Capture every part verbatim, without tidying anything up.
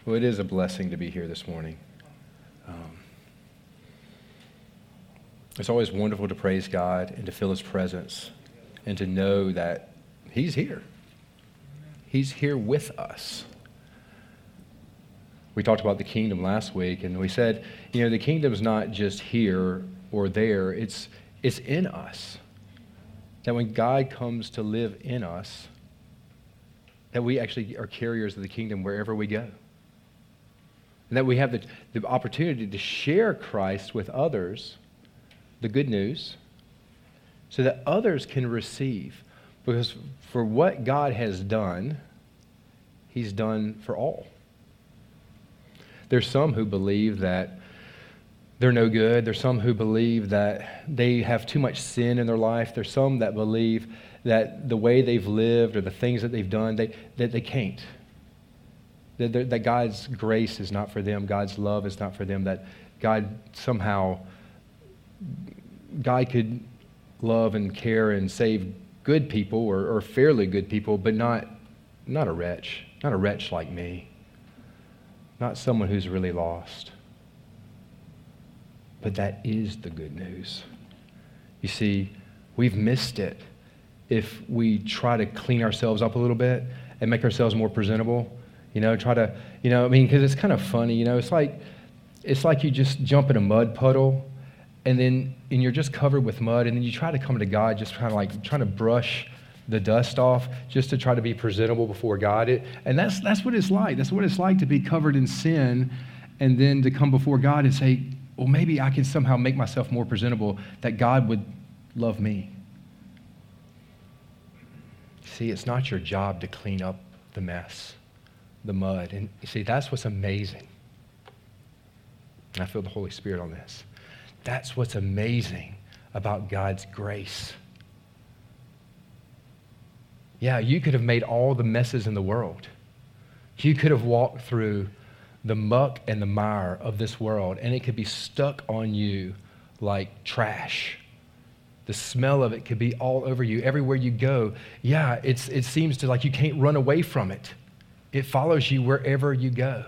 Well, it is a blessing to be here this morning. Um, it's always wonderful to praise God and to feel His presence and to know that He's here. He's here with us. We talked about the kingdom last week, and we said, you know, the kingdom's not just here or there. It's, it's in us. That when God comes to live in us, that we actually are carriers of the kingdom wherever we go. And that we have the, the opportunity to share Christ with others, the good news, so that others can receive. Because for what God has done, He's done for all. There's some who believe that they're no good. There's some who believe that they have too much sin in their life. There's some that believe that the way they've lived or the things that they've done, they, that they can't. That, that God's grace is not for them. God's love is not for them. That God somehow, God could love and care and save good people or, or fairly good people, but not, not a wretch. Not a wretch like me. Not someone who's really lost. But that is the good news. You see, we've missed it if we try to clean ourselves up a little bit and make ourselves more presentable. You know, try to, you know, I mean, because it's kind of funny, you know, it's like, it's like you just jump in a mud puddle and then, and you're just covered with mud, and then you try to come to God just kind of like trying to brush the dust off just to try to be presentable before God. It, and that's, that's what it's like. That's what it's like to be covered in sin and then to come before God and say, well, maybe I can somehow make myself more presentable that God would love me. See, it's not your job to clean up the mess, the mud. And you see, that's what's amazing. And I feel the Holy Spirit on this. That's what's amazing about God's grace. Yeah, you could have made all the messes in the world. You could have walked through the muck and the mire of this world, and it could be stuck on you like trash. The smell of it could be all over you. Everywhere you go, yeah, it's, it seems to like you can't run away from it. It follows you wherever you go.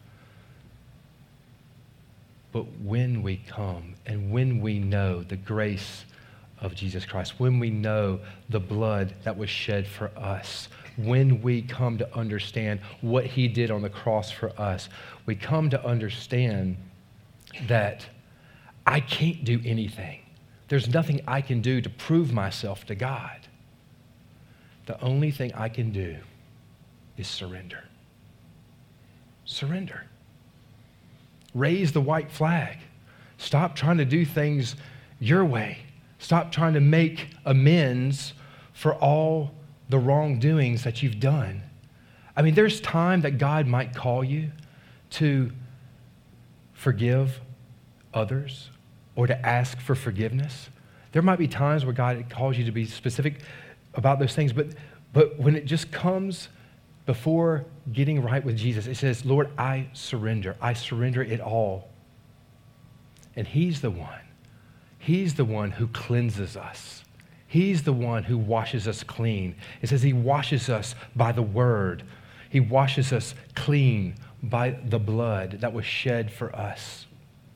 But when we come and when we know the grace of Jesus Christ, when we know the blood that was shed for us, when we come to understand what He did on the cross for us, we come to understand that I can't do anything. There's nothing I can do to prove myself to God. The only thing I can do is surrender. Surrender. Raise the white flag. Stop trying to do things your way. Stop trying to make amends for all the wrongdoings that you've done. I mean, there's time that God might call you to forgive others or to ask for forgiveness. There might be times where God calls you to be specific about those things, but, but when it just comes before getting right with Jesus, it says, Lord, I surrender. I surrender it all. And He's the one. He's the one who cleanses us. He's the one who washes us clean. It says He washes us by the word. He washes us clean by the blood that was shed for us.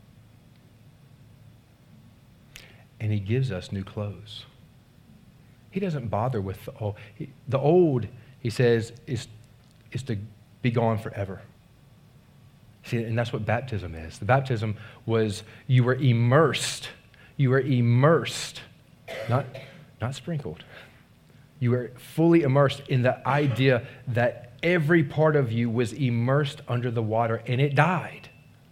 And He gives us new clothes. He doesn't bother with the old. He, the old, He says, is, is to be gone forever. See, and that's what baptism is. The baptism was you were immersed. You were immersed, not, not sprinkled. You were fully immersed in the idea that every part of you was immersed under the water and it died.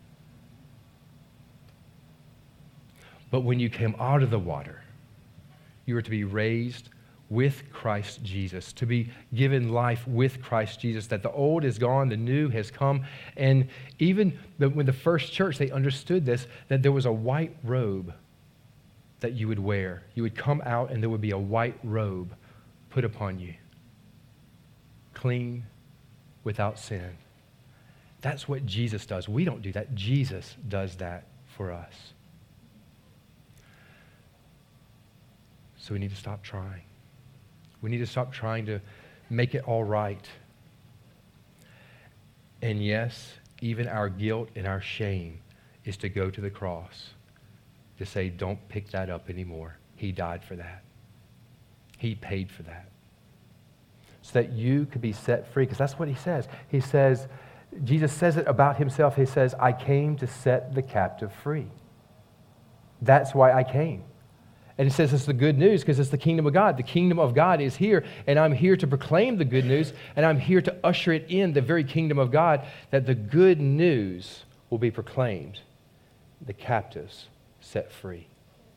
But when you came out of the water, you were to be raised with Christ Jesus, to be given life with Christ Jesus, that the old is gone, the new has come. And even the, when the first church, they understood this, that there was a white robe that you would wear. You would come out and there would be a white robe put upon you, clean, without sin. That's what Jesus does. We don't do that. Jesus does that for us. So we need to stop trying. We need to stop trying to make it all right. And yes, even our guilt and our shame is to go to the cross, to say, don't pick that up anymore. He died for that. He paid for that. So that you could be set free, because that's what he says. He says, Jesus says it about himself. He says, I came to set the captive free. That's why I came. And he says it's the good news because it's the kingdom of God. The kingdom of God is here, and I'm here to proclaim the good news, and I'm here to usher it in, the very kingdom of God, that the good news will be proclaimed, the captives set free.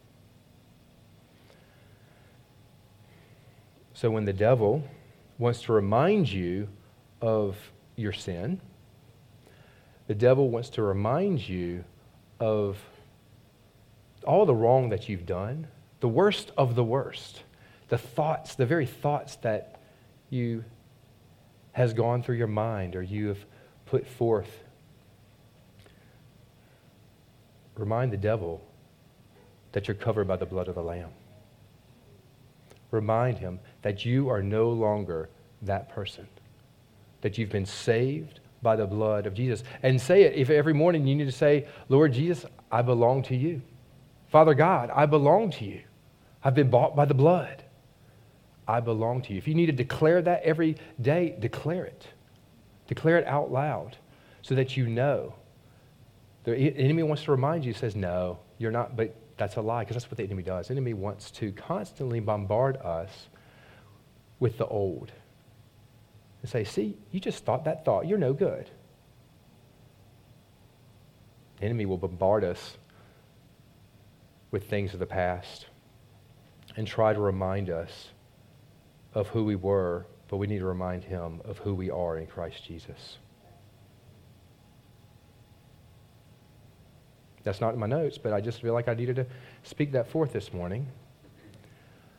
So when the devil wants to remind you of your sin, the devil wants to remind you of all the wrong that you've done, the worst of the worst, the thoughts, the very thoughts that you has gone through your mind or you have put forth. Remind the devil that you're covered by the blood of the Lamb. Remind him that you are no longer that person, that you've been saved by the blood of Jesus. And say it. If every morning you need to say, Lord Jesus, I belong to you. Father God, I belong to you. I've been bought by the blood. I belong to you. If you need to declare that every day, declare it. Declare it out loud so that you know. The enemy wants to remind you, says, no, you're not, but that's a lie, because that's what the enemy does. The enemy wants to constantly bombard us with the old. And say, see, you just thought that thought. You're no good. The enemy will bombard us with things of the past and try to remind us of who we were, but we need to remind him of who we are in Christ Jesus. That's not in my notes, but I just feel like I needed to speak that forth this morning.